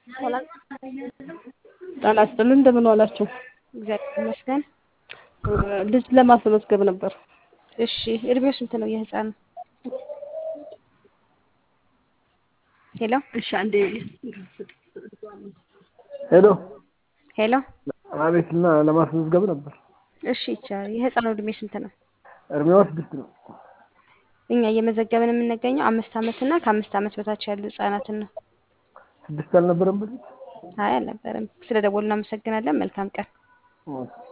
ሰላም ጤና ይስጥልን እንደምን ዋላችሁ? እግዚአብሔር ይመስገን። ልጅ ለማስመዝገብ ነበር። እሺ እድሜው ስንት ነው የህፃኑ? ሄሎ እሺ አንዴ ሄሎ ሄሎ። አቤትና ለማስመዝገብ ነበር። እሺ ይቻላል። የህፃኑ እድሜ ስንት ነው? እድሜዋ 6 ነው። እኛ እየመዘገብን የምንገኘው 5 ዓመት እና ከ5 ዓመት በታች ያሉ ህፃናትን ነው። 6 አልነበረም በፊት? አይ አልነበረም። ስለ ደወሉ እናመሰግናለን። መልካም ቀን።